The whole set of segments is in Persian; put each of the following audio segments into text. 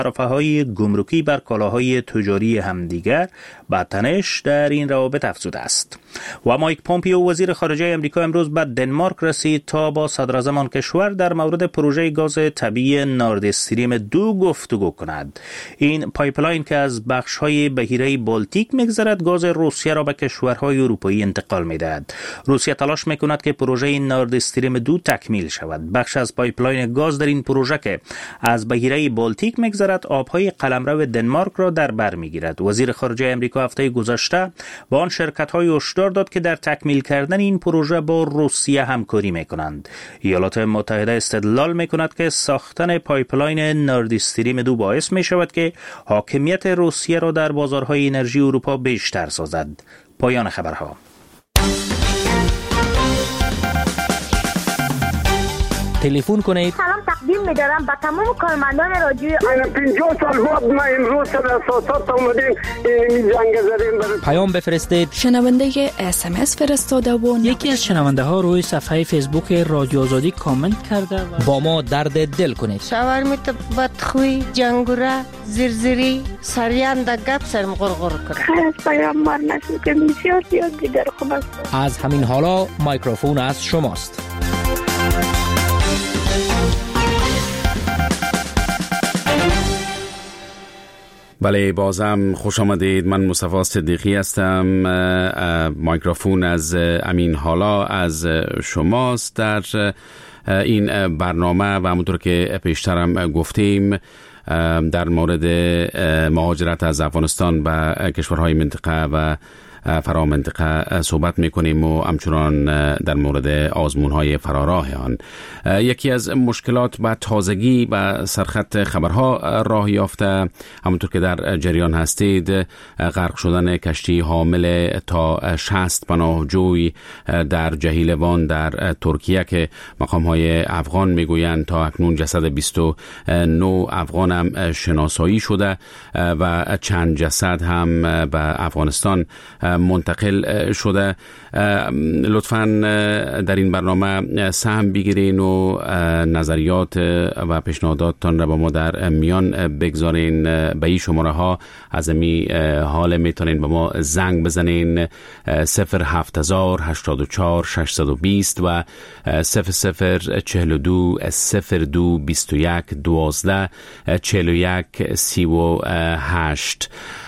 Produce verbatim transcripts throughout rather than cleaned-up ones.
رفع‌های گمرکی بر کالاهای تجاری همدیگر با تنش در این روابط افزوده است. و مایک پومپیو وزیر خارجه آمریکا امروز به دنمارک رسید تا با صدراعظم آن کشور در مورد پروژه گاز طبیعی نورد استریم دو گفتگو کند. این پایپلاین که از بخش‌های بحیره بالتیک می‌گذرد گاز روسیه را به کشورهای اروپایی انتقال می‌دهد. روسیه تلاش می‌کند که پروژه نورد استریم دو تکمیل شود. بخش از پایپلاین گاز در این پروژه که از بحیره بالتیک می‌گذرد آب‌های قلمرو دنمارک را در بر می‌گیرد. وزیر خارجه آمریکا هفته گذشته با آن شرکت‌های هشدار داد که در تکمیل کردن این پروژه با روسیه همکاری می‌کنند. ایالات متحده استدلال می‌کند که ساختن پایپلاین نورد استریم دو باعث می‌شود که حاکمیت روسیه را در بازارهای انرژی اروپا بیشتر سازد. پایان خبرها. تلفن کنید. سلام تقدیم می‌دارم به تمام کارمندان رادیو. من پنجاه سال بعد ما امروز در اساسات اومدیم این جنگ زدیم. پیام بفرستید. شنونده اس ام اس فرستاده و یکی از شنونده ها روی صفحه فیسبوک رادیو آزادی کامنت کرده و با ما درد دل کنید. شاورمیت بدخوی، جنگوره، زرزری، سریان در گپ سرم غرغر کنه. خیلی از پیام بار نشد که بسیار زیاد دیگر خوب است. از همین حالا مایکروفون از شماست. بله، بازم خوش آمدید. من مصطفی صدیقی هستم. مایکروفون از امین حالا از شماست در این برنامه و همونطور که پیشترم گفتیم در مورد مهاجرت از افغانستان به کشورهای منطقه و فرامنطقه صحبت میکنیم و همچنان در مورد آزمونهای فراراه آن. یکی از مشکلات و تازگی و سرخط خبرها راه یافته، همونطور که در جریان هستید، غرق شدن کشتی حامل تا شصت پناهجوی در جهیلوان در ترکیه که مقامهای افغان میگویند تا اکنون جسد بیست و نه افغان هم شناسایی شده و چند جسد هم به افغانستان منتقل شده. لطفاً در این برنامه سهم بگیرین و نظریات و پیشنهاداتتان را با ما در میان بگذارین. به این شماره ها از امی حال میتونین با ما زنگ بزنین: صفر هفت هزار هشتاد و چهار ششصد و بیست و صفر صفر چهل و دو صفر دو بیست و یک دوازده چهل و یک سی و هشت.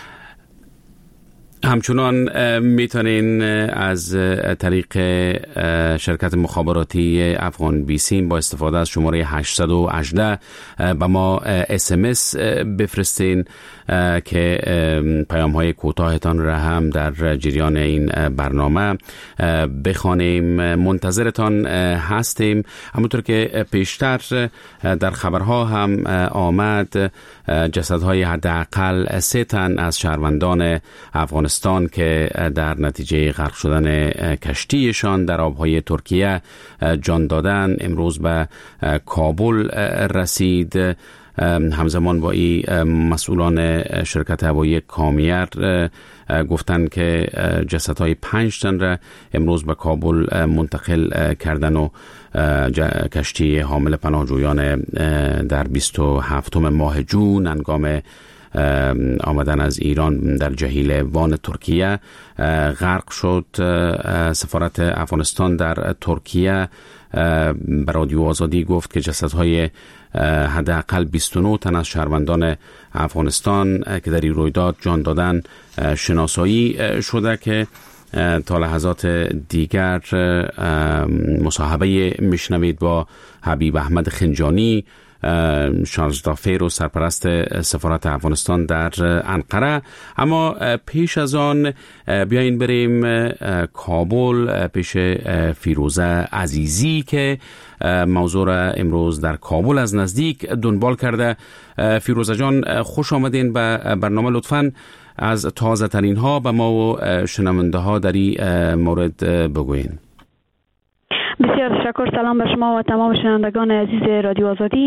همچنان میتونین از طریق شرکت مخابراتی افغان بیسیم با استفاده از شماره هشتصد و هجده به ما اس ام اس بفرستین که پیام های کوتاهتان را هم در جریان این برنامه بخوانیم. منتظرتان هستیم. همونطور که پیشتر در خبرها هم آمد، جسدهای حداقل سه تن از شهروندان افغانستان که در نتیجه غرق شدن کشتیشان در آبهای ترکیه جان دادن امروز به کابل رسید. همزمان با این مسئولان شرکت هوایی کامیر گفتن که جسدهای پنج تن را امروز به کابل منتقل کردن و کشتی حامل پناهجویان در بیست و هفتم ماه جون هنگام آمدن از ایران در جهیلوان ترکیه غرق شد. سفارت افغانستان در ترکیه به رادیو آزادی گفت که جسدهای حداقل بیست و نه تن از شهروندان افغانستان که در این رویداد جان دادن شناسایی شده که تا لحظات دیگر مصاحبه میشنوید با حبیب احمد خنجانی، شارژدافیر و سرپرست سفارت افغانستان در انقره. اما پیش از آن بیاین بریم کابل پیش فیروزه عزیزی که موضوع را امروز در کابل از نزدیک دنبال کرده. فیروزه جان، خوش آمدین به برنامه. لطفاً از تازه ترین ها به ما و شنونده ها در این مورد بگوین. بسیار تشکر. سلام به شما و تمام شنوندگان عزیز رادیو آزادی.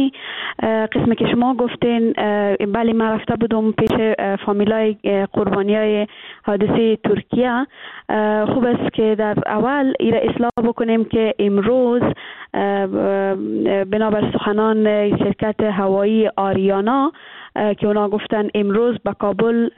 قسمی که شما گفتین، بله من رفته بودم پیش فامیلای قربانیای حادثه ترکیه. خوب است که در اول ایره اصلاح بکنیم که امروز بنابر سخنان شرکت هوایی آریانا که اونا گفتن امروز به کابل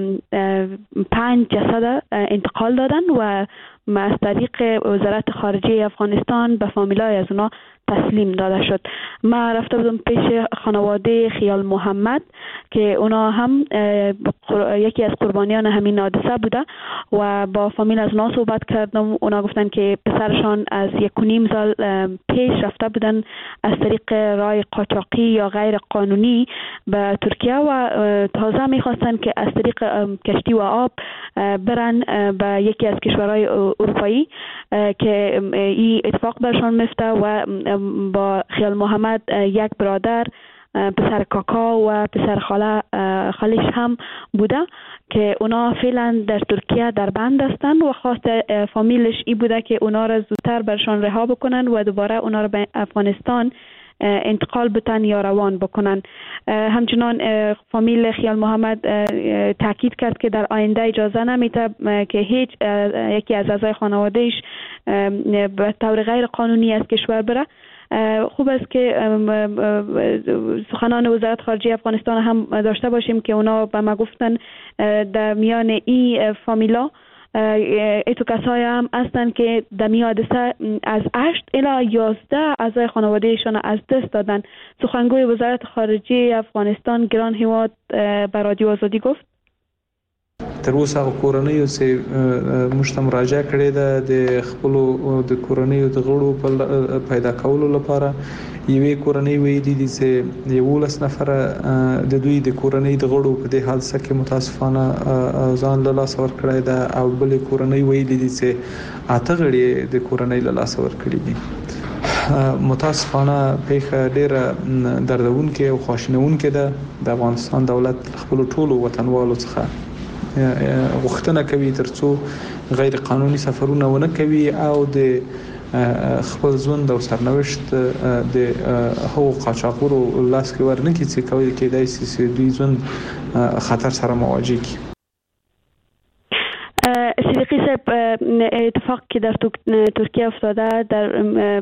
پنج جسد انتقال دادن و از طریق وزارت خارجه افغانستان به فامیلای از اونا تسلیم داده شد. ما رفته بودم پیش خانواده خیال محمد که اونا هم یکی از قربانیان همین حادثه بوده و با فامیل از اونا صحبت کردم. اونا گفتن که پسرشان از یک و نیم سال پیش رفته بودن از طریق راه قاچاقی یا غیر قانونی به ترکیه و تازه میخواستن که از طریق کشتی و آب برن به یکی از کشورهای اروپایی که این اتفاق برشان میفته و با خیال محمد یک برادر، پسر کاکا و پسر خاله خالش هم بوده که اونا فعلا در ترکیه در بند هستند و خواست فامیلش ای بوده که اونا را زودتر برشان رها بکنن و دوباره اونا را به افغانستان انتقال بتن یا روان بکنن. همچنان فامیل خیال محمد تاکید کرد که در آینده اجازه نمیده که هیچ یکی از اعضای خانوادهش به طور غیر قانونی از کشور بره. خوب است که سخنان وزارت خارجه افغانستان هم داشته باشیم که اونا به ما گفتن در میان این فامیلا ایتو کسایی هم هستند که در می حادثه از هشت الی یازده اعضای خانوادهشان از دست دادن. سخنگوی وزارت خارجه افغانستان گران هیواد به رادیو آزادی گفت تر اوسه هغه کورنیو چې موږ ته مراجعه کړې ده د خپلو د کورنیو د غړو په پیدا کولو لپاره یوې کورنۍ ویلي دي چې یولس نفره د دوی د کورنۍ د غړو په دې حادثه کې متاسفانه ځان له لاسه ورکړی ده او بلې کورنۍ ویلي دي چې اته غړي د کورنۍ له لاسه ورکړي دي. متاسفانه پیښه ډیره دردونکې او خواشینونکې ده. د افغانستان دولت خپل ټولو وطنوالو څخه غوښتنه کوي ترڅو غیر قانوني سفرونه ونه کوي او د خپل ژوند او سرنوشت د هغو قاچاقبرو لاس کې ورنکړي چې کوي کېدای شي چې دوی ژوند خطر سره مواجه کړي. صدیقی صاحب، اتفاق که در ترکیه افتاده در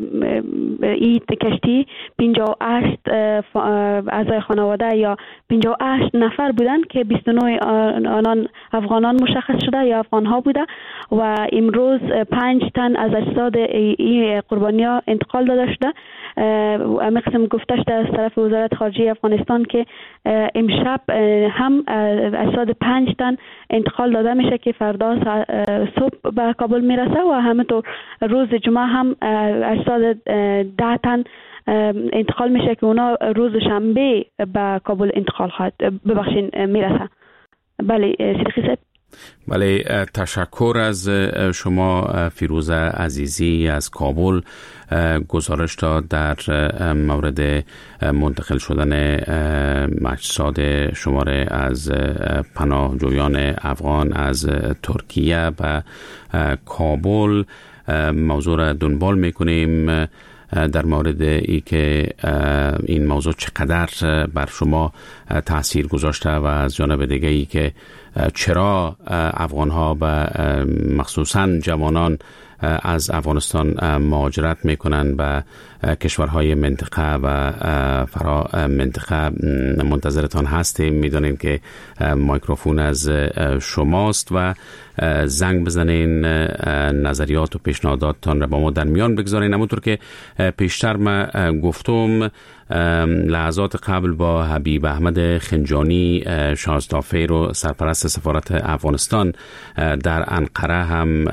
این کشتی پنجاه و هشت اعضای خانواده یا پنجاه و هشت نفر بودن که بیست و نه آنان افغانان مشخص شده یا افغان ها بوده و امروز پنج تن از اجساد این قربانی‌ها انتقال داده شده. امی قسم گفته شده از طرف وزارت خارجه افغانستان که امشب هم اجساد پنج تن انتقال داده میشه که فردا صبح به کابل میرسه و همینطور روز جمعه هم اجساد ده تن انتقال میشه که اونا روز شنبه به کابل انتقال خواهد ببخشین میرسه. بله صدیقی صاحب. بله، تشکر از شما فیروزه عزیزی از کابل. گزارش داد در مورد منتقل شدن اجساد شماره از پناهجویان افغان از ترکیه به کابل. موضوع را دنبال میکنیم در مورد ای که این موضوع چقدر بر شما تاثیر گذاشته و از جانب دیگه ای که چرا افغان ها و مخصوصا جوانان از افغانستان مهاجرت میکنن به کشورهای منطقه و فرا منطقه. منتظرتان هستیم. میدونیم که میکروفون از شماست و زنگ بزنین، نظریات و پیشنهاداتتان را با ما در میان بگذارین. همونطور که پیشتر ما گفتم لحظات قبل با حبیب احمد خنجانی شازدافیر و سرپرست سفارت افغانستان در انقره هم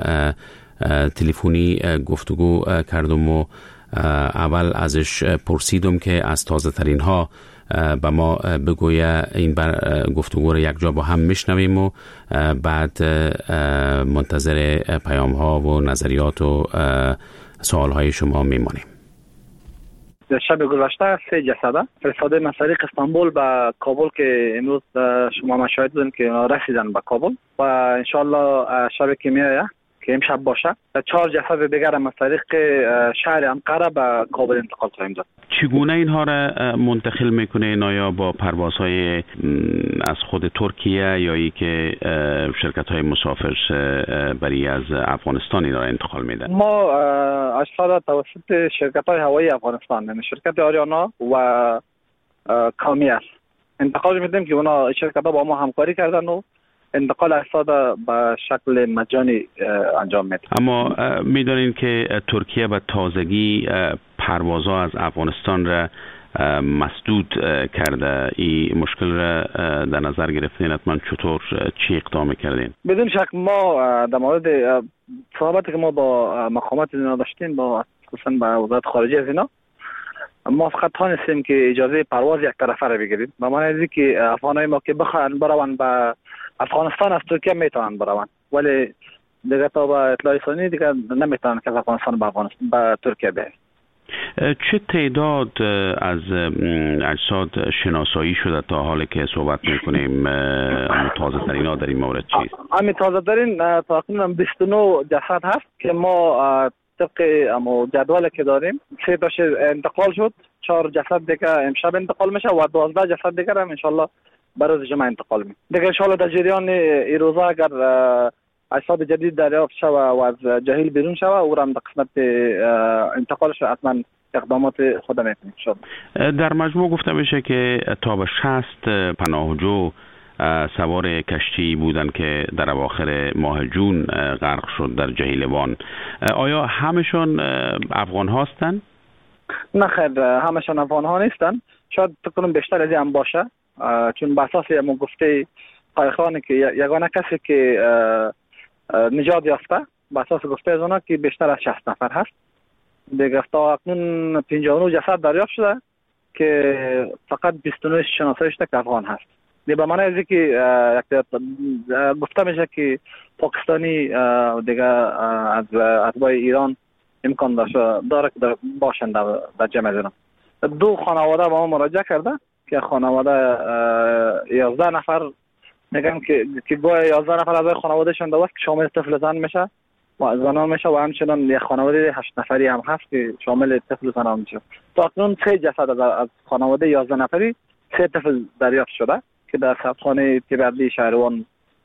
تلفنی گفتگو کردم و اول ازش پرسیدم که از تازه ترین ها به ما بگویه. این بر گفتگو رو یک جا با هم میشنویم و بعد منتظر پیام ها و نظریات و سوال های شما میمانیم. شب گذشته سه جسد فرستاده از طریق استانبول به کابل که امروز شما مشاهد بودین که رسیدن به کابل و انشالله شب که میایه که امشب باشه. چهار جسد دیگر هم از طریق شهر انقره به کابل انتقال خواهیم داد. چگونه اینها را منتقل میکنه؟ آیا با پروازهای از خود ترکیه یا ای که شرکت های مسافر بری از افغانستان اینا را انتقال میده؟ ما اجساد توسط شرکت های هوایی افغانستان، یعنی شرکت آریانا و کامیار انتقال میدیم که اونا شرکت ها با ما همکاری کردن و انتقال اجساد به شکل مجانی انجام میده. اما میدونین که ترکیه به تازگی پروازها از افغانستان را مسدود کرده. این مشکل را در نظر گرفتین حتما چطور چی اقدام کردین؟ بدون شک ما در مورد صحبتی که ما با مقامات اینا داشتیم، با خصوصا با وزارت خارجه از اینا، ما فقط تانستیم که اجازه پرواز یک طرفه را بگیریم. به معنی اینه که افغانای ما که بخواهند بروند به افغانستان از ترکیه میتونن بروند، ولی دیگه تا با اطلاع رسانی دیگه نمیتونن که از افغانستان به افغانستان به ترکیه برن. چه تعداد از اجساد شناسایی شده تا حالی که صحبت میکنیم؟ اما تازه ترین ها در این مورد چیست؟ اما تازه ترین تقریبا بیست و نه جسد هست که ما طبق اما جدولی که داریم سه تاش انتقال شد، چهار جسد دیگه امشب انتقال میشه و دوازده جسد دیگه هم انشالله به روز جمعه انتقال میشه. دیگه انشالله در جریان این روزا اگر اجساد جدید دریافت شوه و از جهیل بیرون شوه او را هم در قسمت انتقالش حتما اقدامات خود میکنیم شد. در مجموع گفته بشه که تا به شصت پناهجو سوار کشتی بودن که در اواخر ماه جون غرق شد در جهیل وان. آیا همشون افغان هستن؟ نه خیر، همشون افغان ها نیستن. شاید فکر بیشتر از این هم باشه، چون به اساس ما گفته قایقرانی که یگانه کسی که نجات یافته به اساس گفته از اونا که بیشتر از شصت نفر هست. دیگه تا اکنون پنجاه و نه جسد دریافت شده که فقط بیست و نه شناسایی شده که افغان هست. دیگه به معنی از که گفته میشه که پاکستانی دیگه از اتباع ایران امکان داره که باشند در جمع از اینا. دو خانواده با ما مراجعه کرده که خانواده یازده نفر میگن که که گویا یازده نفر از خانوادهشون دوست که شامل طفل زن میشه و زنان میشه و همچنان یک خانواده هشت نفری هم هست که شامل طفل زنان میشه. تا اکنون سه جسد از خانواده یازده نفری سه طفل دریافت شده که در سبخانه تیبردی شهروان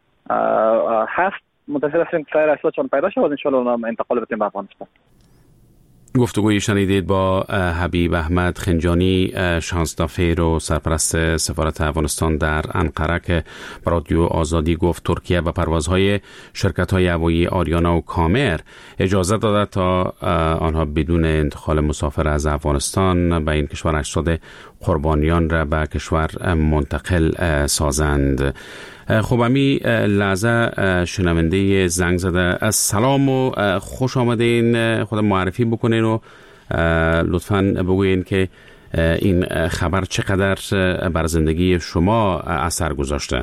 هست. منتظر هستیم که سایر اجساد چون پیدا شد و انشالله اونم انتقال بتیم به افغانستان. گفتگوی شنیدید با حبیب احمد خنجانی، شانزدافیر و سرپرست سفارت افغانستان در انقره، که به رادیو آزادی گفت ترکیه به پروازهای شرکت‌های هوایی آریانا و کامر اجازه داده تا آنها بدون انتقال مسافر از افغانستان به این کشور اجساد قربانیان را به کشور منتقل سازند. خب امی لحظه شنونده زنگ زده. از سلام و خوش آمدین، خود معرفی بکنین و لطفاً بگوین که این خبر چقدر بر زندگی شما اثر گذاشته.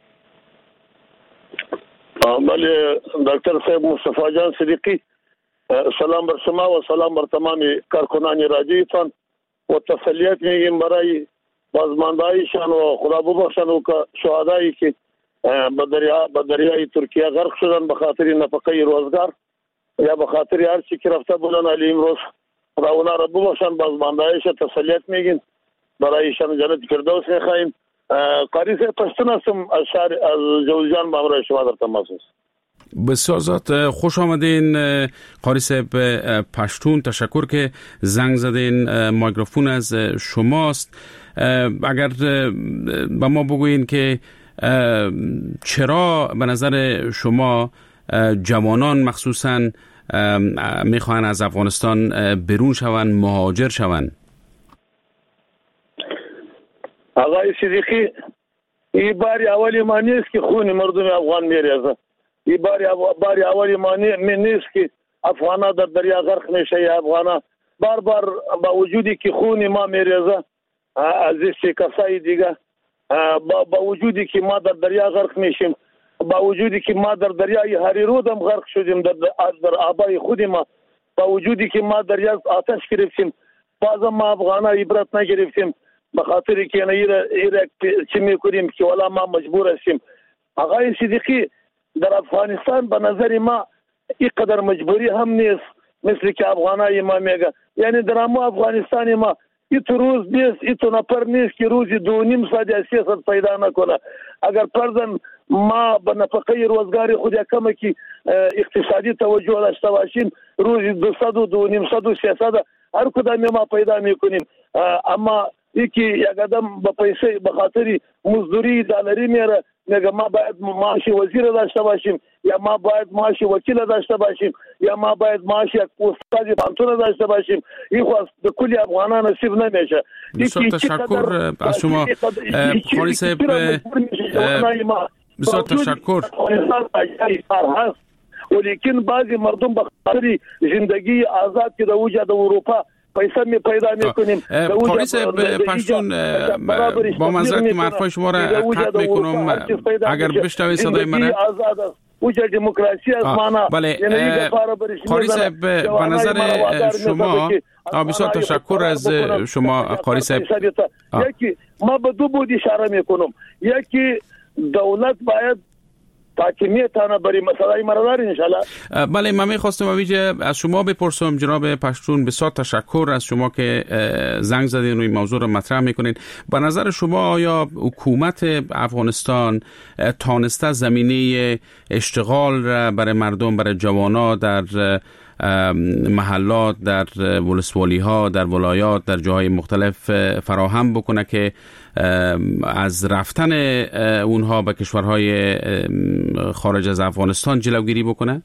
بله دکتر صاحب مصطفی جان صدیقی، سلام بر شما و سلام بر تمام کارکنان رادیوتان و تسلیت میگیم برای بازماندهایشان و خدا ببخشند و شهدایی که به دریا به دریای ترکیه غرق شدن به خاطر نفقه روزگار یا به خاطر هر چی که رفته بودن. علی امروز خدا اونا را ببخشند، بازماندهایش تسلیت میگیم، برایشان جنت فردوس میخواهیم. قاری صاحب پشتون هستم از شهر از جوزجان با همراه شما در تماس است. بسیار زیاد خوش آمدین قاری صاحب پشتون. تشکر که زنگ زدین، میکروفون از شماست. اگر با ما بگوین که چرا به نظر شما جوانان مخصوصاً میخواهن از افغانستان برون شوند، مهاجر شوند؟ آقای صدیقی، این باری اولی ما نیست که خون مردم افغان میریزه. این باری باری اولی ما نیست که افغانا در دریا غرق میشه یا افغانا بار بار با وجودی که خون ما میریزه از این کسای دیگه، با, با وجودی که ما در دریا غرق میشیم، با وجودی که ما در دریای هریرود هم غرق شدیم در, در آبای خود ما، با وجودی که ما دریا آتش گرفتیم، باز ما افغانا عبرت نگرفتیم به خاطر که نه ایره چی میکنیم که والا ما مجبور هستیم. آقای صدیقی، در افغانستان به نظر ما اینقدر مجبوری هم نیست مثل که افغانای ما میگه. یعنی درامو افغانستان ما این روز بیست این تو نفر نیست که روزی دو نیم ساعت یا سی ساعت پیدا نکنه. اگر فرضاً ما به نفقه روزگاری خود یکم که اقتصادی توجه داشته باشیم روزی دویست و دو نیم صد و سیصد هر کدام ما پیدا میکنیم. اما یکی یک آدم به پیسه به خاطر مزدوری دلاری میره میگه ما باید معاش وزیر داشته باشیم یا ما باید معاش وکیل داشته باشیم یا ما باید معاش یک استاد پانتون داشته باشیم. این خواست به کلی افغانان نصیب نمیشه. بسیار تشکر از شما خالی صاحب. بسیار تشکر. ولیکن بعضی مردم به خاطر زندگی آزاد که در وجود اروپا پیسه می پیدا میکنیم. خالی صاحب پشتون با معذرت که حرفای شما را قطع میکنم اگر بشنوید صدای من وجه دموکراسی از معنا. بله قاری صاحب به نظر شما بسیار تشکر از شما قاری صاحب. یکی ما به دو بود اشاره میکنم. یکی دولت باید تاکیمیتانه بری مسئله مردار انشالله. بله من میخواستم اویجه از شما بپرسم جناب پشتون. بسیار تشکر از شما که زنگ زدین و این موضوع رو مطرح میکنین. به نظر شما آیا حکومت افغانستان تانسته زمینه اشتغال برای مردم برای جوانا در محلات در ولسوالی ها در ولایات در جاهای مختلف فراهم بکنه که از رفتن اونها به کشورهای خارج از افغانستان جلوگیری بکنه؟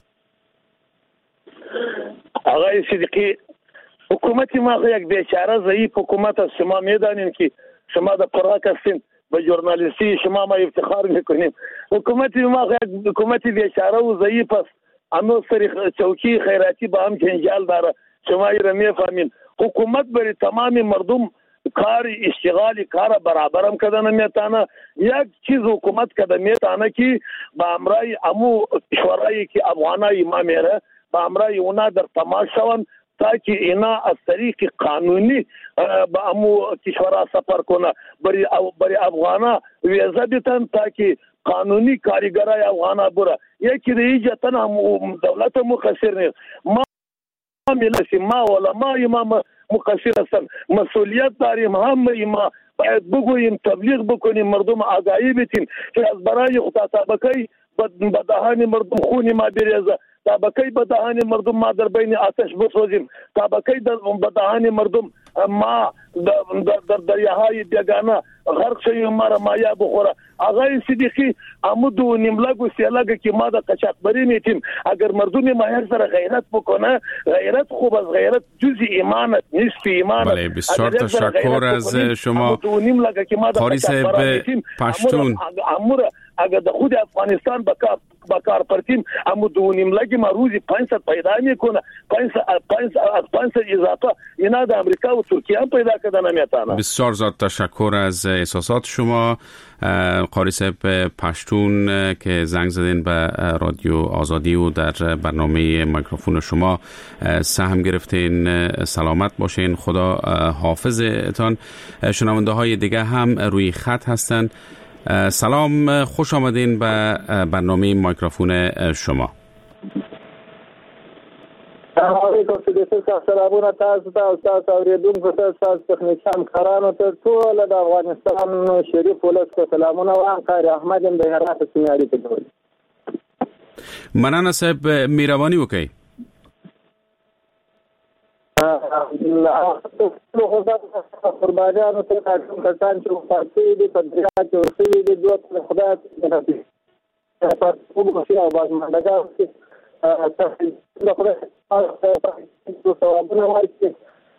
آقای صدیقی حکومت ما یک بیچاره ضعیف حکومت است. شما میدانید که شما در پراک هستین به ژورنالیستی شما ما افتخار میکنیم. حکومت ما یک حکومت بیچاره و ضعیف است. اما سر چوکی خیراتی با هم جنجال داره. شما ایره میفهمین. حکومت برای تمام مردم کار اشتغالی کار برابرم کدن میتانه. یک چیز حکومت کده میتانه که با امرای امو کشورایی که افغانای ما میره با امرای اونا در تماس شون تاکه اینا از طریق قانونی با امو کشورها سفر کنه. برای برای افغانا ویزا بیتن تاکه قانونی کارگرای افغانا بره. یکی دیگه تنها دولت مقصر نیست. ما ملت ما علماء ما مقصر هستن. مسئولیت داریم هم ما باید بگوییم تبلیغ بکنیم مردم آگاهی بدیم که از برای خدا طبقه بدهان مردم خون ما بریزه. طبقه بدهان مردم ما در بین آتش بسوزیم. طبقه بدهان مردم ما در دریاهای بیگانه غرق شویم ما را مایا بخوره. آقای صدیقی امودو نیملگ و سیلگ که ما در قاچاقبری میتیم اگر مردم ما هر سر غیرت بکنه غیرت خوب از غیرت جزء ایمانت نصف ایمانت. بله بسیار تشکر از شما قاری صاحب پشتون. اگر در خود افغانستان با کار پرتیم اما دو نیملگی ما روزی پانصد پیدا میکنه. پانصد اضافه اینا در امریکا و ترکیه هم پیدا کردن نمیتانه. بسیار زیاد تشکر از احساسات شما قاری صاحب پشتون که زنگ زدین به رادیو آزادی و در برنامه میکروفون شما سهم گرفتین. سلامت باشین. خدا حافظتان. شنونده های دیگه هم روی خط هستن. سلام خوش آمدین به برنامه میکروفون شما. سلام علیکم صدیقی سلامونه تاسو ته تاسو اوریدونکو ته تاسو تخنیکان کارانو ته ټول د افغانستان شریف ولس ته سلامونه وایم. قاری احمد د هرات سیماری ته ګوري. مننه صاحب مهرباني وکړئ. قربانیانو ته کوم کسان چې وفات دي په دریا کې ورسېدي دي دوی ته خدای ته په کومه شي او باز منډګا چې تاسو د خدای په ثوابونه وایي.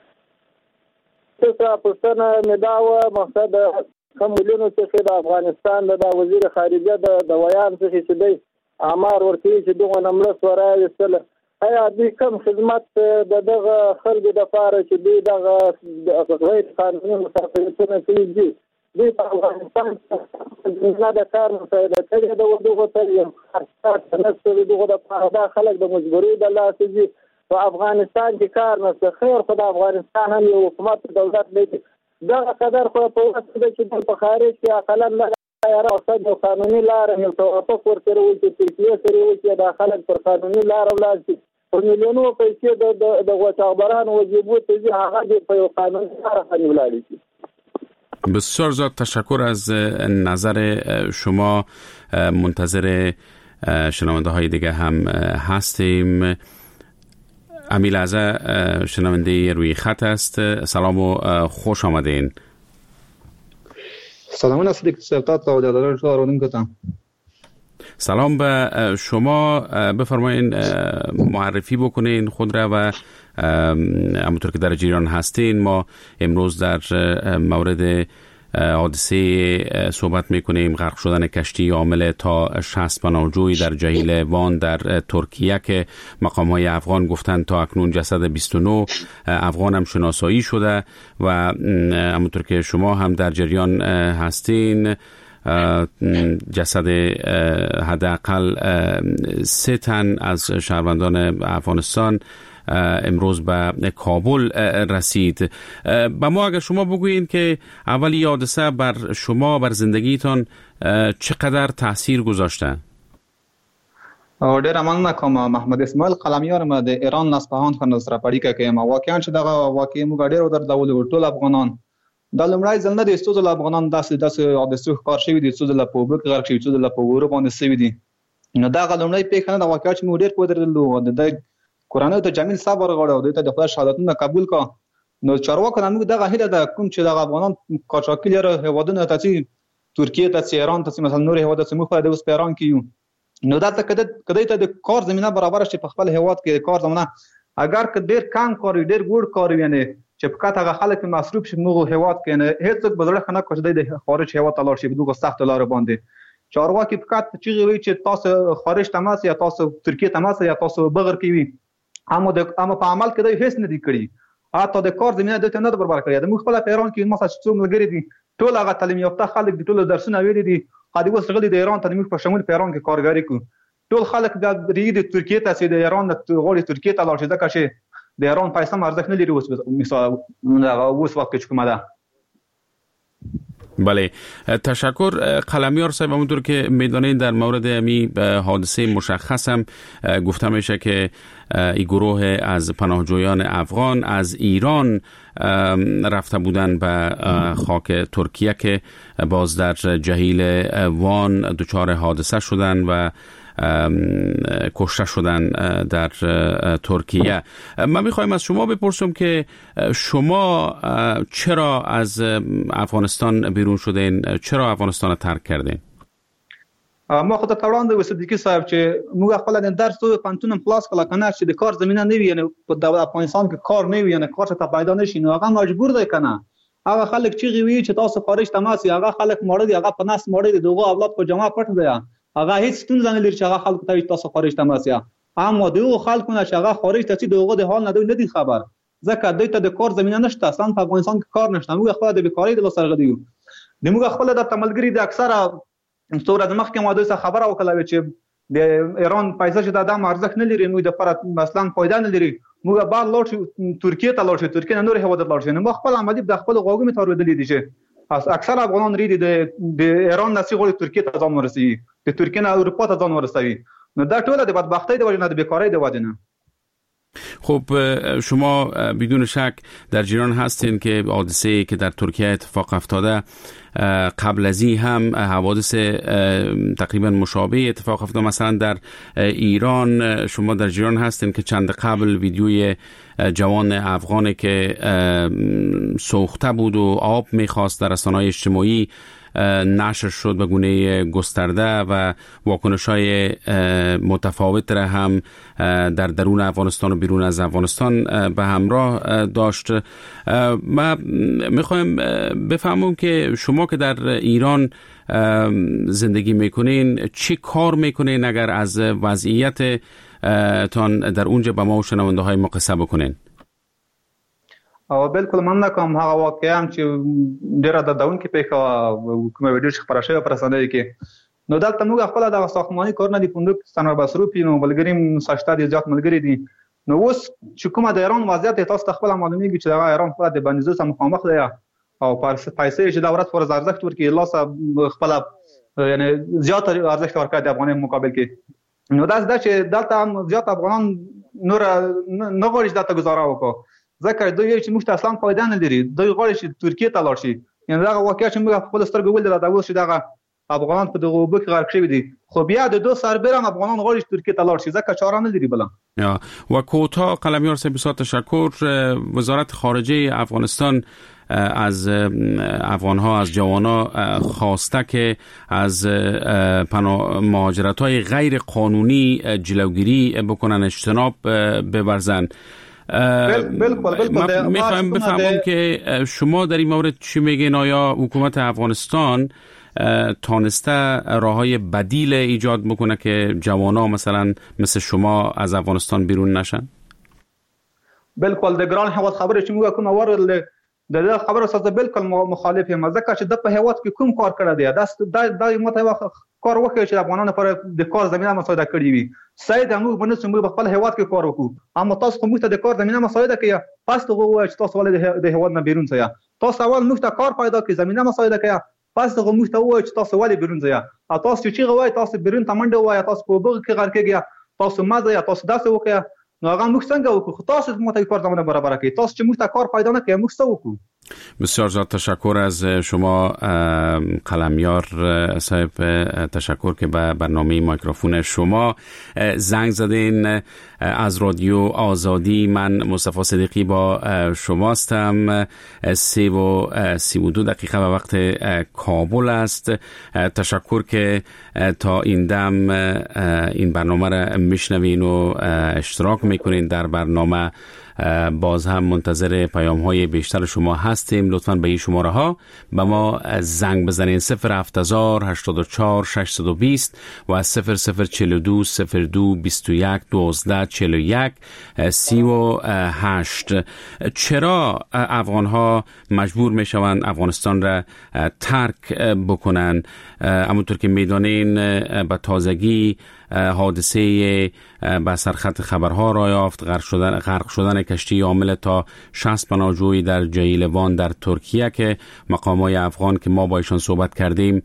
څه پښتنه مداوه مقصد کوم مليونو چې د افغانستان د وزیر خارجه د ویان څخه چې دی امر ورته چې دغه نمبر سره وسله ایا د کوم خدمت د دغه خلکو د لپاره چې دوی دغه غیر قانوني مسافرتونه کوي دي دوی په افغانستان کې نه د کار مساعده کوي د دغه ته یو خاصه نسل دغه د لپاره د خلک د مجبوري د لاسه دي په افغانستان کې کار نشته. خیر خو د افغانستان هم یو حکومت دولت دی دغه قدر خو په واسطه چې په خارج کې اقلا یا مقصد یو قانوني لار یو توافق ورسره وشي ترکیه سره وشي دا خلک پر قانوني لار ولاړ شي په میلیونو پیسې د د غوچاغبرانو وجیبو ته ځي هغه د په یو قانوني لار باندې ولاړ شي. بسیار زیاد تشکر از نظر شما. منتظر شنونده های دیگه هم هستیم. امیل ازا شنونده روی خط است. سلام و خوش آمدین. سلام نصدیق سرطات و دادار شما رو نمی‌کنم. سلام به شما. بفرمایین معرفی بکنین خود را و همونطور که در جریان هستین ما امروز در مورد حادثه صحبت میکنیم، غرق شدن کشتی حامل تا شصت پناهجوی در جهیل وان در ترکیه که مقام های افغان گفتند تا اکنون جسد بیست و نه افغان هم شناسایی شده و همونطور که شما هم در جریان هستین جسد حداقل سه تن از شهروندان افغانستان امروز به کابل رسید. با ما اگر شما بگویید که اولی حادثه بر شما بر زندگیتان چقدر تاثیر گذاشته؟ ډیر مننه کوم. محمد اسماعیل قلمیار ما د ایران نسپهان خو سره پړیکه کوي. واقعا چې دغه واقعي موږ ډیر در ډول ټول افغانان د لمړای ځل نه د استوزل افغانان داسې داسې حادثه کار شوی دي، څه د پوبک غرق شوی، څه د پوورو باندې سوي دي. نو دا غلمړای پیښه نه د واقعا چې موږ ډیر کو درلو د قرآن ته جمیل صبر غواړو د ته د خدای شهادتونه قبول کا. نو چارواکو موږ دغه هیله د کوم چې د افغانان قاچاقي لري هوادونه ته چې ترکیه ته ایران ته مثلا نور هواد ته موږ د اوس پیران کیو. نو دا ته کده کده ته د کار زمينه برابر شي په خپل هواد کې کار زمينه اگر که ډیر کم کار ډیر ګډ کار ویني چې په کاته خلک مصروف شي موږ هواد کې هیڅ څوک بدل خنه کوي د خارج هواد ته لاړ شي بدو سخت لار باندې. چارواکي په کاته چې وی چې تاسو خارج تماس یا تاسو ترکیه تماس یا تاسو بغیر کوي اما د اما په عمل کې د هیڅ نه دی کړی. اته د کار زمينه د ته نه برابر کړی. د موږ خپل پیران کې مثلا څو ملګری دي ټول هغه تعلیم یافته خلک دي، ټول درسونه ویلي دي، خادي وسغلي د ایران ته موږ په شمول پیران کې کارګری کو. ټول خلک د ریډ ترکیه ته سي د ایران د غوړي ترکیه ته لاړ شي ځکه چې د ایران پیسې مرزخ نه لري. اوس مثلا اوس وخت کې کومه ده. بله تشکر قلمیار صاحب. همونطور که میدانید در مورد امی حادثه مشخص هم گفته میشه که این گروه از پناهجویان افغان از ایران رفته بودن به خاک ترکیه که باز در جهیل وان دچار حادثه شدن و کشته شدن در ترکیه. من میخوایم از شما بپرسم که شما چرا از افغانستان بیرون شدین؟ چرا افغانستان ترک کردین؟ ما خود تړاند و صدیقی صاحب چې موږ خپل د درس او پانتون خلاص کړه کنه چې د کار زمينه نه وي، یعنی په د افغانستان کې کار نه وي، یعنی کار ته پیدا نشي، نو هغه مجبور دی کنه. هغه خلک چې غوي چې تاسو خارج تماس هغه خلک مړ دي، هغه پناس مړ دي، دغه اولاد کو جمع پټ دی، هغه هیڅ ستونزه نه لري چې هغه خلک ته تاسو خارج تماس یا اما دغه خلکو نه چې هغه خارج ته چې دغه د حال نه دی نه دي خبر، ځکه دوی ته د کار زمينه نشته، اصلا په افغانستان کې کار نشته. موږ خپل د بیکاری د لسرغ دیو د موږ خپل د تملګری د اکثره ستوره د مخکې ماده څخه خبره وکړه چې د ایران پیسې چې د ادم ارزښت نه لري، نو د فرات مثلا فائدہ نه لري. موږ بار لوټ ترکیه ته لوټ ترکیه نور هواد لوټ نه مخ خپل عملی د خپل غوګو می تور ودلې دي چې اکثر افغانان ریدي د د ایران نسی غوړي ترکیه ته ځان ورسي، د ترکیه نه اروپا ته ځان ورسوي. نو دا ټول د بدبختی د وجه نه د بیکاری د وجه نه. خب شما بدون شک در جریان هستین که حادثه‌ای که در ترکیه اتفاق افتاده قبل از این هم حوادث تقریبا مشابه اتفاق افتاده. مثلا در ایران شما در جریان هستین که چند قبل ویدیوی جوان افغانی که سوخته بود و آب میخواست در رسانه‌های اجتماعی نشر شد به گونه گسترده و واکنش‌های متفاوت را هم در درون افغانستان و بیرون از افغانستان به همراه داشت. ما میخوایم بفهمم که شما که در ایران زندگی میکنین چی کار میکنین اگر از وضعیت تان در اونجا به ما و شنونده های ما قصه بکنین؟ او بالکل من کوم هغه واقعا چې ډیره د داون کې پیښه کومه ویډیو چې خبره شوی پر رسنۍ کې، نو دلته موږ خپل د ساختماني کارونه دي پوندک ستنه بسروپی نو بلګریم ساشته دي ځات ملګری دي. نو اوس چې کومه د ایران وضعیت تاسو خپل معلومیږي چې دا ایران خپل د بنزو سم مخامخ دی او پر پیسې چې د دولت پر ارزښت ورکړي لاس خپل یعنی زیات ارزش ورکړي د افغاني مقابل کې. نو دا ځکه چې دلته هم زیات افغانان نور نه غواړي چې دلته گزاره وکړي، ځکه دوی چې موږ ته اصلا فایده نه لري. دوی غواړي چې ترکیه ته لاړ شي. یعنی دا واقعیا چې موږ خپل سترګو ولې دا اوس چې دغه افغانان په دغه وبو کې غرق شوي دي، خو بیا د دوه سربېرم افغانان غواړي چې ترکیه ته لاړ شي، ځکه چاره نه لري بله. و کوتاه قلمیار صاحب بسیار تشکر. وزارت خارجه افغانستان از افغان‌ها، از جوان‌ها خواسته که از مهاجرت‌های غیر قانونی جلوگیری بکنن، اجتناب بورزن. بالکل میخوایم بفهمم که شما در این مورد چی میگین؟ آیا حکومت افغانستان تانسته راه‌های بدیل ایجاد بکنه که جوان‌ها مثلا مثل شما از افغانستان بیرون نشن؟ بالکل د ګران هیواد خبرې چې موږ کوم اورل د دې خبرو سره بالکل مخالف یم، ځکه چې د په هیواد کې کوم کار کړی دی دا د متوخ کار وکړي چې افغانانو پر د کار زمينه مساعده کړې وي. سید موږ باندې چې موږ خپل هیواد کې کار وکړو، اما تاسو کوم ته د کار زمينه مساعده کوي، پس ته وایي چې تاسو ولې د هیواد نه بیرون ځئ. تاسو اول موږ ته کار پیدا کړئ، زمينه مساعده کوي، پس ته موږ ته وایي چې تاسو ولې بیرون ځئ. تاسو چې وایي تاسو بیرون ته منډه وایي، تاسو په بغ کې غر کېږي، تاسو مزه یا تاسو داسې وکړئ. نو هغه موږ څنګه وکړو؟ تاسو موږ ته کار زمينه برابر کړئ. تاسو چې موږ ته کار پیدا نه کړئ، موږ څه وکړو؟ بسیار زیاد تشکر از شما قلمیار صاحب، تشکر که به برنامه میکروفون شما زنگ زدین. از رادیو آزادی من مصطفی صدیقی با شما هستم. سه و سی و دو دقیقه به وقت کابل است. تشکر که تا این دم این برنامه را میشنوین و اشتراک میکنین در برنامه. باز هم منتظر پیام های بیشتر شما هستیم. لطفاً به این شماره ها به ما زنگ بزنین: صفر هفت هزار هشتاد و چهار ششصد و بیست و صفر صفر چهل و دو صفر دو بیست و یک دوازده چهل و یک سی و هشت. چرا افغان ها مجبور می شوند افغانستان را ترک بکنن؟ همونطور که میدانین به تازگی حادثه به سرخط خبرها را یافت، غرق شدن غرق شدن کشتی حامل تا شصت پناهجوی در جیلوان در ترکیه که مقامات افغان که ما با ایشان صحبت کردیم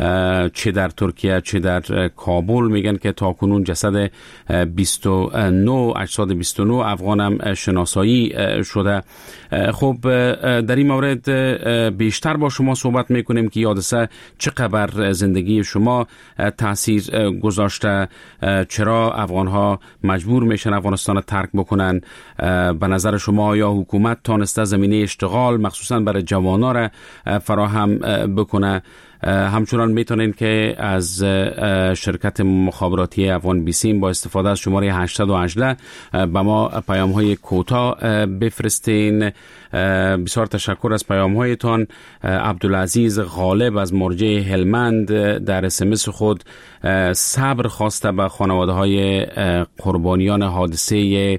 چه در ترکیه چه در کابل میگن که تاکنون جسد بیست و نه اجساد بیست و نه افغان هم شناسایی شده. خب در این مورد بیشتر با شما صحبت میکنیم که حادثه چقدر زندگی شما تاثیر گذاشته، چرا افغان ها مجبور میشن افغانستان رو ترک بکنن. به نظر شما یا حکومت تانسته زمینه اشتغال مخصوصا برای جوانان را فراهم بکنه؟ همچنان میتونین که از شرکت مخابراتی افغان بیسیم با استفاده از شماره هشتصد و هجده به ما پیام های کوتاه بفرستین. بسیار تشکر از پیام هایتان. عبدالعزیز غالب از مرجع هلمند در اس ام اس خود صبر خواسته به خانواده های قربانیان حادثه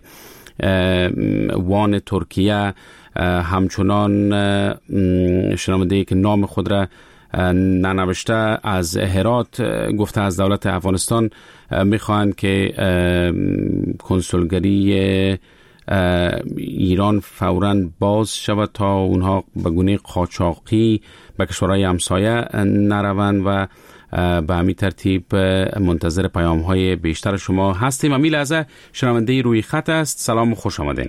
وان ترکیه. همچنان شنونده که نام خود را ننوشته از هرات گفته از دولت افغانستان میخواهند که کنسولگری ایران فوراً باز شود تا اونها به گونه قاچاقی به کشورهای همسایه نروند و به همین ترتیب منتظر پیام های بیشتر شما هستیم. همین لحظه شنونده روی خط است. سلام و خوش آمدین.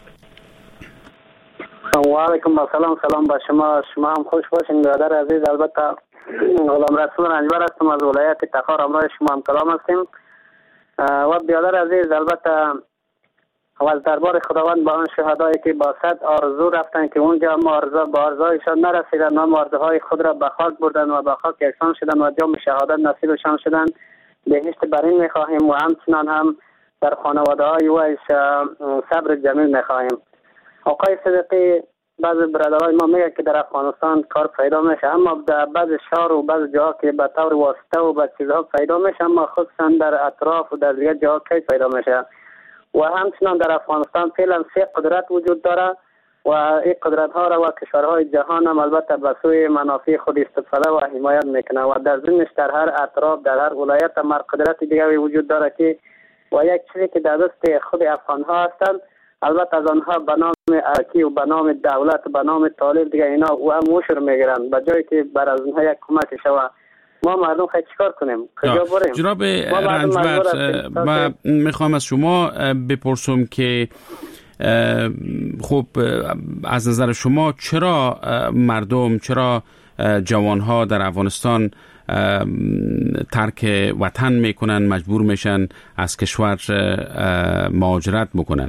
و علیکم السلام. سلام به شما. شما هم خوش باشین برادر عزیز. البته غلام رسول رنجبر هستم از ولایت تخار. همراه شما هم کلام هستیم. و برادر عزیز البته از دربار خداوند با آن شهدایی که با صد آرزو رفتن که اونجا آرزو با آرزویشان نرسیدن و آرزوهای خود را به خاک بردن و به خاک یکسان شدن و جام شهادت نصیبشان شدن. بهشت برین میخواهیم و همچنان هم در خانواده های ویش صبر جمیل میخواهیم. آقای صدیقی بعض برادرای ما میگه که در افغانستان کار پیدا میشه، اما در بعض شهر و بعض جاها که به طور واسطه و به چیزها پیدا میشه، اما خصوصا در اطراف و در دیگه جاها کی پیدا میشه. و همچنان در افغانستان فعلا سه قدرت وجود داره و این قدرت ها را و کشورهای جهان هم البته به سوی منافع خود استفاده و حمایت میکنه و در ضمنش در هر اطراف در هر ولایت هم قدرت دیگه وجود داره که و یک چیزی که در دست خود افغان ها هستند. البته از آنها به نام ارکی و به نام دولت و به نام طالب دیگه اینا و هم مشر میگیرن به جایی که بر از اونها یک کمک شوه. ما مردم خیلی چیکار کنیم؟ کجا بریم؟ جناب رنجبر، و میخوام از شما بپرسم که خب از نظر شما چرا مردم، چرا جوانها در افغانستان ترک وطن میکنن، مجبور میشن از کشور مهاجرت بکنن؟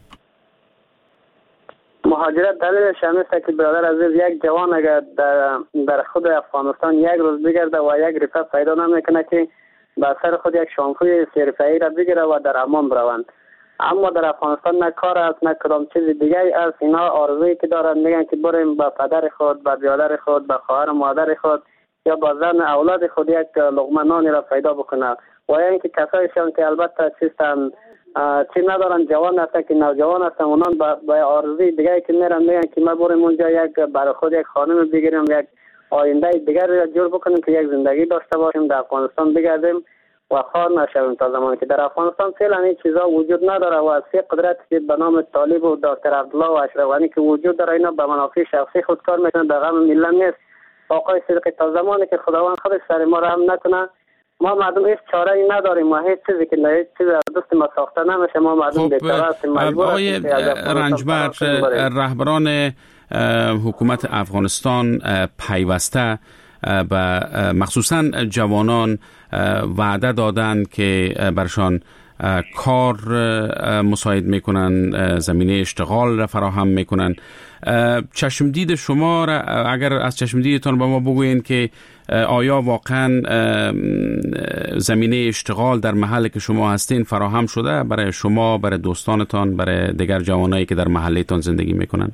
مهاجرت دلیلش همین است که برادر عزیز، یک جوان اگر در, در خود افغانستان یک روز بگرده و یک رفاه پیدا نمیکنه که به سر خود یک شامپوی سرفه‌ای را بگیره و در حمام بروند. اما در افغانستان نه کار است نه کدام چیز دیگه است. اینا آرزویی که دارن میگن که بریم با پدر خود، با برادر خود، با خواهر مادر خود یا با زن اولاد خود یک لقمه نانی را پیدا بکنه. و یا اینکه کسایشان که البته چیستن چی ندارن، جوان هستن که نوجوان هستن، اونان با آرزوی دیگه که میرن میگن که ما بریم اونجا یک برای خود یک خانم بگیریم، یک آینده دیگر را جور بکنیم که یک زندگی داشته باشیم، در افغانستان بگردیم و خار نشویم. تا زمانی که در افغانستان فعلا این چیزا وجود نداره و سه قدرت که به نام طالب و دکتر عبدالله و اشرف غنی که وجود داره، اینا به منافع شخصی خود کار میکنن، به غم ملت نیست. آقای صدیقی، تا زمانی که خداوند خودش سر ما رحم نکنه، ما مردم هیچ چاره ای نداریم و هیچ چیزی که نه هیچ چیزی از دست ما ساخته نمیشه. ما مردم بیچاره هستیم، مجبور هستیم. رنجبر، رهبران حکومت افغانستان پیوسته و مخصوصا جوانان وعده دادن که برشان کار مساعد میکنن، زمینه اشتغال را فراهم میکنن. چشمدید شما را اگر از چشمدیدتان به ما بگوین که آیا واقعا زمینه اشتغال در محل که شما هستین فراهم شده برای شما، برای دوستانتان، برای دیگر جوانایی که در محلتان زندگی میکنن؟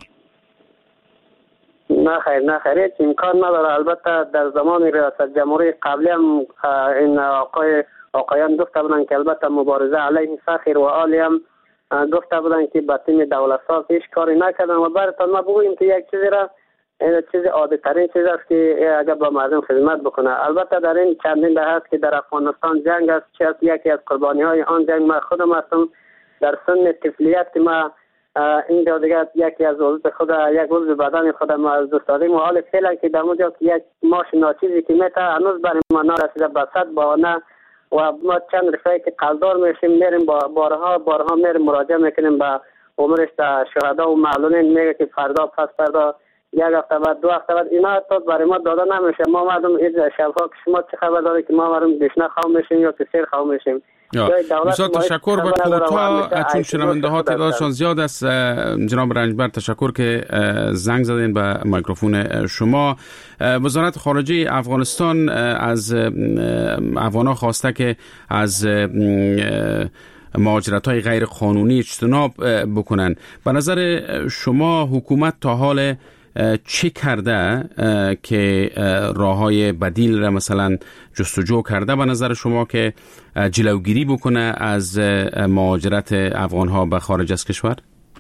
نه خیر، نه خیر، هیچ امکان نداره. البته در زمان ریاست جمهوری قبلی هم این آقای آقایان گفته بودن که البته مبارزه علیه فقر و عالی هم گفته بودن که با تیم دولت ساز هیچ کاری نکردن و براتون ما بگوییم که یک چیزی را چیز عادی ترین چیز است که اگر با مردم خدمت بکنه. البته در این چندین دهه است که در افغانستان جنگ است، چه از یکی از قربانی های آن جنگ ما خودم هستم. در سن طفولیت که ما اینجا دیگه یکی از عضو خود یک عضو بدن خودم از دوست داریم و حال فعلا که در اونجا که یک ماشین ناچیزی که میته هنوز برای ما نرسیده به صد بهانه و ما چند رفعی که قلدار میشیم میریم با بارها بارها میریم مراجعه میکنیم به عمرش در شهدا و معلولین، میگه که فردا پس فردا یک هفته بعد دو هفته بعد اینا تا برای ما داده نمیشه. ما مردم این شبها که شما چه خبر داره که ما مردم دیشنه خواه میشیم یا که سیر خواه میشیم. بسیار تشکر. و کوتاه چون شنونده ها تعدادشان زیاد است، جناب رنجبر تشکر که زنگ زدین به میکروفون شما. وزارت خارجه افغانستان از افغان‌ها خواسته که از مهاجرت‌های غیر قانونی اجتناب بکنن. به نظر شما حکومت تا حال چی کرده که راه‌های بدیل را مثلا جستجو کرده به نظر شما که جلوگیری بکنه از مهاجرت افغان‌ها به خارج از کشور؟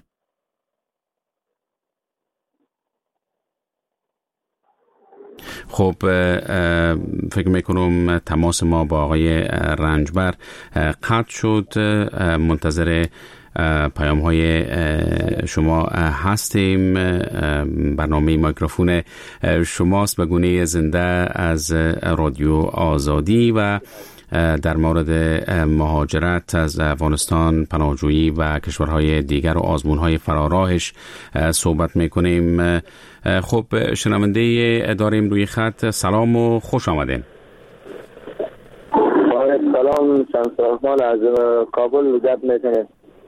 خب فکر میکنم تماس ما با آقای رنجبر قطع شد. منتظر پیام های شما هستیم. برنامه میکروفون شماست به گونه زنده از رادیو آزادی و در مورد مهاجرت از افغانستان، پناهجویی و کشورهای دیگر و آزمونهای فراراهش صحبت میکنیم. خب شنونده داریم روی خط. سلام و خوش آمدین. سلام، شمس از کابل وجود میکنیم.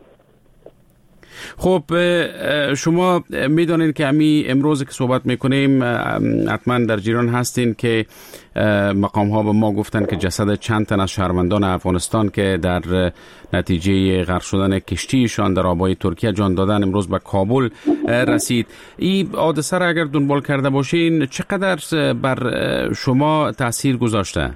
خب شما میدونین که امی امروز که صحبت میکنیم حتما در جریان هستین که مقام ها به ما گفتن که جسد چند تن از شهروندان افغانستان که در نتیجه غرق شدن کشتیشان در آبهای ترکیه جان دادن امروز به کابل رسید. این حادثه را اگر دنبال کرده باشین چقدر بر شما تاثیر گذاشته؟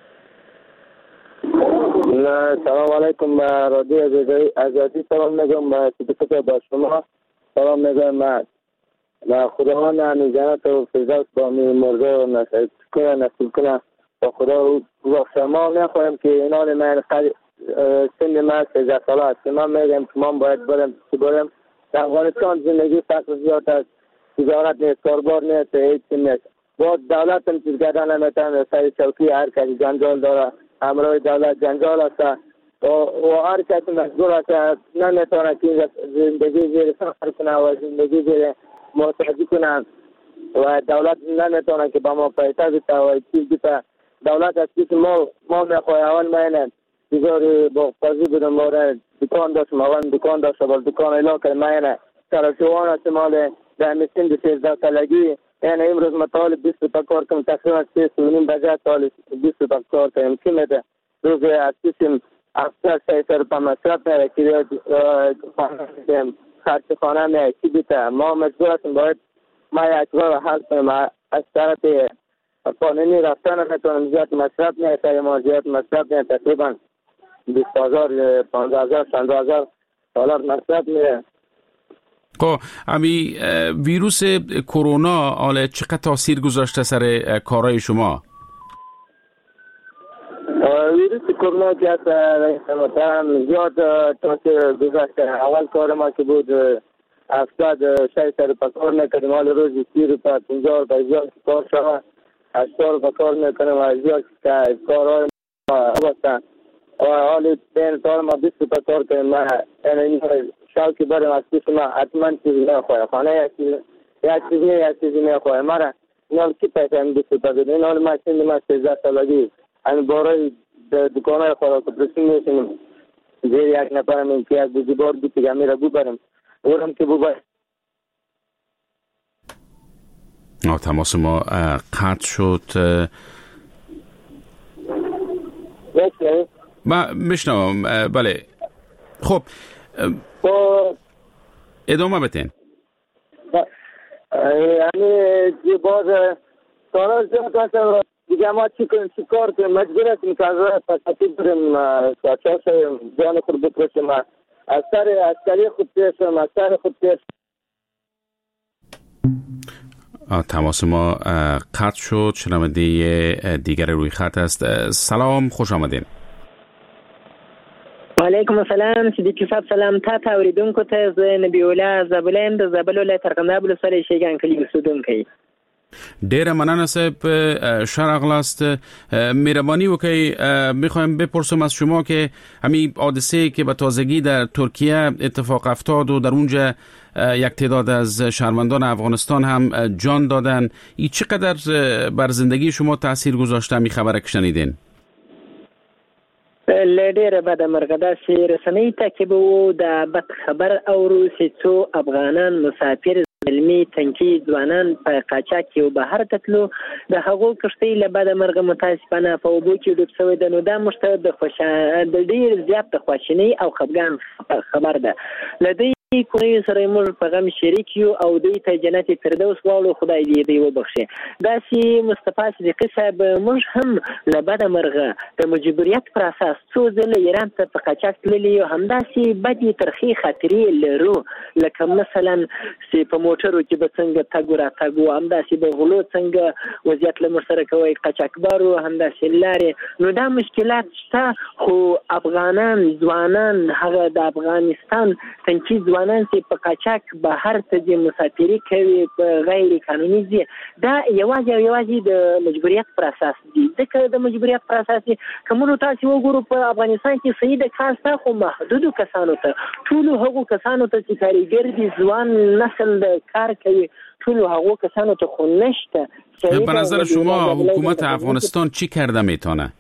سلام علیکم به رادیو آزادی، سلام میگم به صدیقه با شما، سلام میگم به خداوند همی جنت و فردوس با می مرده و نصیب کنه نصیب کنه با خدا و شما میخوایم که اینان من سن من سیزده ساله است که من میگم که من باید برم برم در افغانستان زندگی فقر زیاد است، تجارت نیست، کاربار نیست، هیچ نیست. و دولت هم چیز کردن نمیتونه. سر چوکی هر کسی جنجال داره، همراه دولت جنجال است و هر کسی مجبور است نمیتونه که زندگی زیر سفر کنه و زندگی زیر محتاجی کنه و دولت نمیتونه که با ما پیسه بیته و چیز بیته. دولت از که ما ما میخواه اول مینه بزاری با قضی بودم ماره دکان داشت اول دکان داشت و دکان علاقه مینه سرچوان است مال در مسین دو سیزده سالگی. یعنی امروز ما طالب بیست روپا کار کنم تقریبا سیست و نیم بجه طالب بیست روپا کار کنم که میده روز از کسیم افسر سیست روپا مصرف میره که خرچ خانه میره که بیته. ما مجبور هستیم باید ما یک بار حل کنیم از طرف قانونی رفتن نمیتونم زیاد مصرف میره ما زیاد مصرف میره تقریبا بیست هزار پانزده هزار شانزده هزار دلار مصرف میره. خب امی ویروس کرونا حالا چقدر تاثیر گذاشته سر کارهای شما؟ ویروس کرونا که از محترم زیاد تاثیر گذاشته. اول کار ما که بود هفتاد شش روپا کار میکنیم، حال روزی سی روپا پنجاه روپا زیاد کار شود هشتاد روپا کار میکنیم و زیاد که کارهای ما بستن و حال بین کار ما بیست روپا کار کنیم. یعنی شاو که بریم از پیش ما حتما چیزی نخواهی خانه یک چیز یک چیز نه یک چیزی نخواهی مرا اینال کی پیسه هم بیست روپا بده. اینال ما سند ما سیزده سالگی همین بارای دکانهای خوراک و پرسیم میشنیم زیر یک نفرم این که یک بوزی بار بیتی که میره بو برم اورم که بو برم. تماس ما قطع شد. میشنیم؟ ما میشنم بله. خب ادامه بتین. یعنی یه باز سالا زیاد هستم دیگه ما چی کنیم چی کار کنیم مجبور هستیم که از راه پساتی بریم چاچاش جان خود بکرشیم از سر عسکری خود پیشم از سر خود پیش. تماس ما قطع شد. شنونده دیگر روی خط است. سلام خوش آمدین. وعلیکم السلام صدیقی صاحب سلام تا تا اوریدونکو ته زه نبی الله زبلم د زبل ولایت ارغنداب ولسوالۍ شیګان کلی اوسیدونکی. ډیره مننه صاحب شرغلاست. مهربانی وکړئ میخوایم بپرسم از شما که همین حادثه که به تازگی در ترکیه اتفاق افتاد و در اونجا یک تعداد از شهروندان افغانستان هم جان دادن این چقدر بر زندگی شما تاثیر گذاشته؟ می خبره که شنیدین؟ لډیره بده مرغه داسې رسنۍ تعقیب وو د بد خبر اورو چې څو افغانان مسافر علمي تنکي ځوانان په قاچاق کې بهر تللو د هغو کښتۍ له بده مرغه متاسفانه په اوبو کې ډوب شوی د نو دا مشته د خوشا د ډیر زیات د خواشینۍ او خفګان خبر ده. لدی کوی سره موږ په غم شریک یو او دوی ته جنت فردوس غواړو خدای دې دې وبخښي. داسې مصطفی صدیقی صاحب موږ هم له بده مرغه د مجبوریت پر اساس څو ځله ایران ته په قاچاق تللي یو همداسې بدې ترخې خاطرې لرو لکه مثلا چې په موټرو کې به څنګه تګ راتګ وو همداسې د غلو څنګه وضعیت له موږ سره کوي قاچاقبارو همداسې لارې نو دا مشکلات شته خو افغانان ځوانان هغه د افغانستان تنکي ځوانان چې په قاچاق بهر ته د مسافري کوي په غیر قانوني دي دا یوازې یوازې د مجبوریت پر اساس دي. ځکه د مجبوریت پر اساس دي کومو تاسو وګورو په افغانستان کې صحیح د کار څخه خو محدود کسانو ته ټول هغو کسانو ته چې کاریګر دي ځوان نسل د کار کوي ټول هغو کسانو ته خو نشته. به نظر شما حکومت افغانستان چی کرده میتونه؟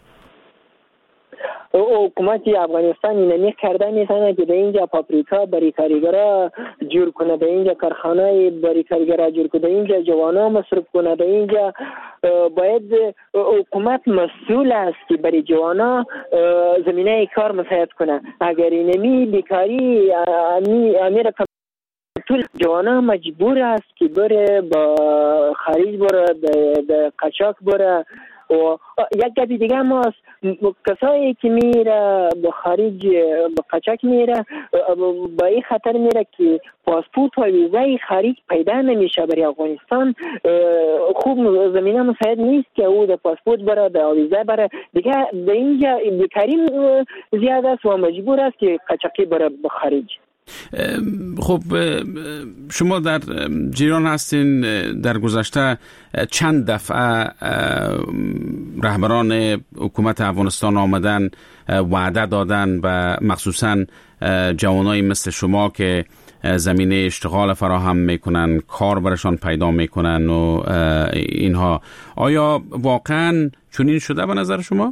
حکومت افغانستان اینمی کرده میتونه که به اینجا پاپریکا برای کارگرها جور کنه، به اینجا کارخانه برای کارگرها جور کنه، اینجا جوانا مصرف کنه، به اینجا باید حکومت مسئول است که برای جوانا زمینه کار مساعد کنه. اگر اینمی بیکاری امیر طول جوانا مجبور است که بره با خارج بره به قاچاق بره. و یک گپی دیگه هم هست کسایی که میره به خارج به قاچاق میره با این خطر میره که پاسپورت و ویزای خارج پیدا نمیشه برای افغانستان. خوب زمینه مساعد نیست که او د پاسپورت بره د ویزا بره دیگه به اینجا بیکاری زیاد است و مجبور است که قاچاقی بره به خارج. خب شما در جریان هستین، در گذشته چند دفعه رهبران حکومت افغانستان آمدن وعده دادن و مخصوصا جوانایی مثل شما که زمینه اشتغال فراهم میکنن، کار برشان پیدا میکنن و اینها. آیا واقعا چنین شده به نظر شما؟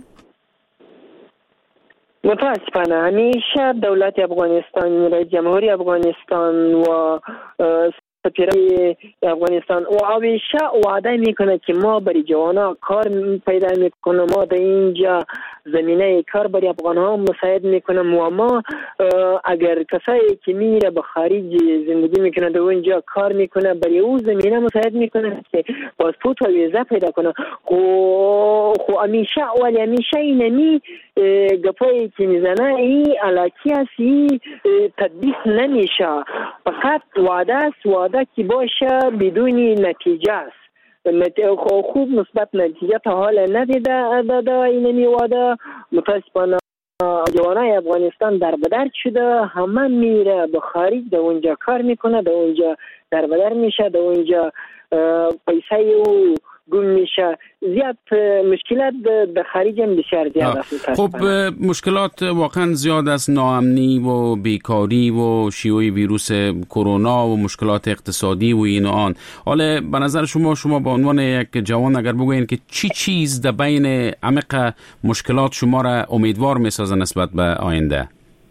متاسفانه همیشه دولت افغانستان، رئیس جمهوری افغانستان و سفیر افغانستان و همیشه وعده میکنه که ما برای جوانا کار پیدا میکنیم، ما در اینجا زمینه کار برای افغان ها مساعد میکنم و ما اگر کسایی که میره به خارج زندگی میکنه در اونجا کار میکنه برای او زمینه مساعد میکنه که پاسپورت و ویزا پیدا کنه. خو خو همیشه ولی همیشه اینمی گپایی که میزنه این علاقی است، این تطبیق نمیشه، فقط وعده است، وعده که باشه بدون نتیجه است. خوب مثبت نتیجه تا حال ندیده داده اینمی وعده. متاسفانه جوانای افغانستان در بدر شده، همه میره به خارج در اونجا کار میکنه، در اونجا در بدر میشه، در اونجا پیسه او گم میشه. زیاد مشکلات در خارج هم بسیار زیاد است. خب مشکلات واقعا زیاد است، ناامنی و بیکاری و شیوع ویروس کرونا و مشکلات اقتصادی و این و آن. حالا به نظر شما شما به عنوان یک جوان اگر بگوین که چی چیز در بین عمق مشکلات شما را امیدوار میسازه نسبت به آینده؟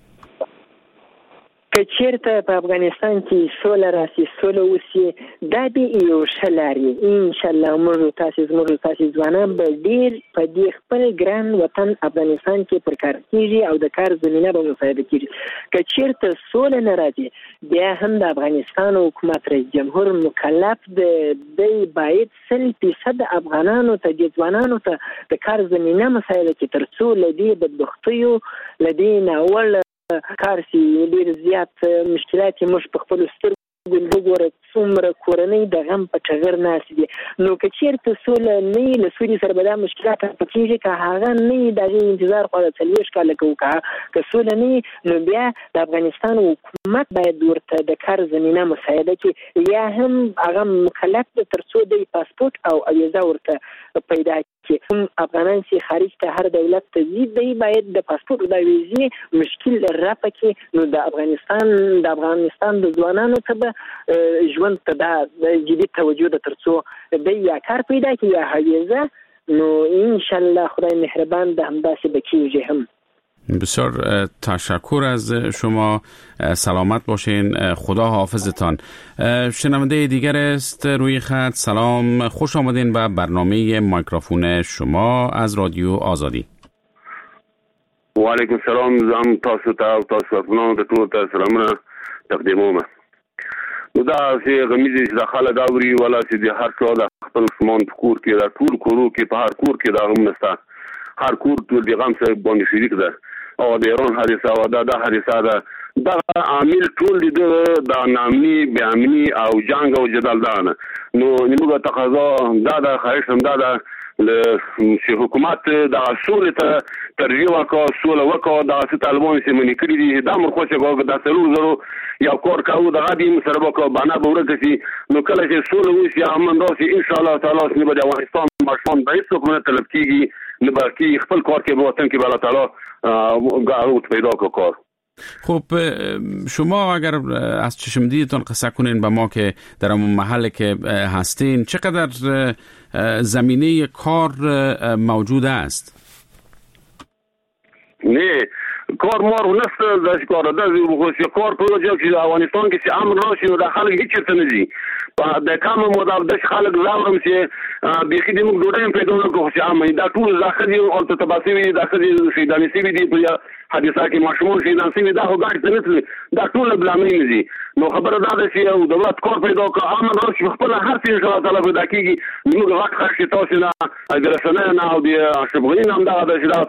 که چیرته په افغانستان کې سوله راسي، سوله وسي، دا دې یو ښه لارې انشاءالله موږ تاسې زموږ تاسې ځوانان به ډېر په دې خپل ګران وطن افغانستان کې پر کار کېږي او د کار زمینه به مساعده کېږي. که چیرته سوله نه راځي بیا هم د افغانستان حکومت رئیس جمهور مکلف دی دی باید سل فیصد افغانانو ته دې ځوانانو ته د کار زمینه مساعده کړي تر څو له دې بدبختیو له دې ناوړه کار سي ډېر زیات مشکلات موږ په خپلو سترګو وګوره څومره کورنۍ د غم په ټغر ناستې دي. نو که چېرته سوله نه وي له سولې سره به دا مشکلات پکېږي، که هغه نه وي د هغې انتظار خو د څلوېښت کاله کوو، که سوله نه وي نو بیا د افغانستان حکومت باید ورته د کار زمینه مساعده کړي، یا هم هغه مکلف دی تر څو دی پاسپورت او ویزه ورته پیدا کړي. هم افغانان چې خارج ته هر دولت ته ځي دی باید د پاسپورت او د ویزې مشکل رفع کړي. نو د افغانستان د افغانستان د ځوانانو ته به ژوند ته دا جدي توجه ده تر څو دی یا کار پیدا کړي یا ویزه، نو انشالله خدای مهربان ده همداسې به کېږي. هم بسیار تشکر از شما، سلامت باشین، خدا حافظتان. شنونده دیگر است روی خط. سلام، خوش آمدین به برنامه مایکروفون شما از رادیو آزادی. و علیکم السلام، زم تاسو ته او تاسو افغانانو ته ټول ته سلامونه تقدیموم. نو دا چې غمیزې چې د خلک اوري ولا چې د هر څه د خپل سامان په کور کې دا ټول کورو کې په هر کور کې دا غم نشته، هر کور ټول د غم سره باندې شریک ده او د ایران حادثه او دا د حادثه ده دا عامل ټول د ناامني بېامني او جنګ او جدل ده. نو موږ تقاضا دا د خواهش هم دا ده چې حکومت د اصول ته ترجیح ورکړي، سوله وکړي، د څه طالبان چې منې کړي دي دا مرخصه کوي د څلور زرو یا کور کاوه د غدي سره وکړي باندې به ورکړي. نو کله چې سوله وشي امن راشي ان شاء الله تعالی چې به د افغانستان ماشومان به هیڅ کومه طلب کیږي نه بلکې خپل کار کې به وطن کې به الله تعالی غاوت پیدا کړي. خب شما اگر از چشم دیدتان قصه کنین به ما که در اون محل که هستین چقدر زمینه کار موجود است؟ نه کار مارو نسته داش کار دازی بخوشی کار تو جا که افغانستان که سی امن راشی و در خلق هیچ چیز نزی در کم مدار داش خلق زورم سی بیخی دیمو دوڑایم پیدا نکو خوشی امنی در طول داخل دی اور تباسی وی داخل دی شیدانی سی وی دی تو یا حادثه کې ماشومان شهیدان شوي دا خو ګاډي ته نه تللي دا ټول بلامې نه دي. نو خبره دا ده چې یو دولت کار پیدا کړه امن راشي خپله هر څه انشاءالله تعالی پیدا کېږي. زموږ غږ ښه شي تاسو نه د رسنیو نه او د اشرف غني نه همدغه ده چې دا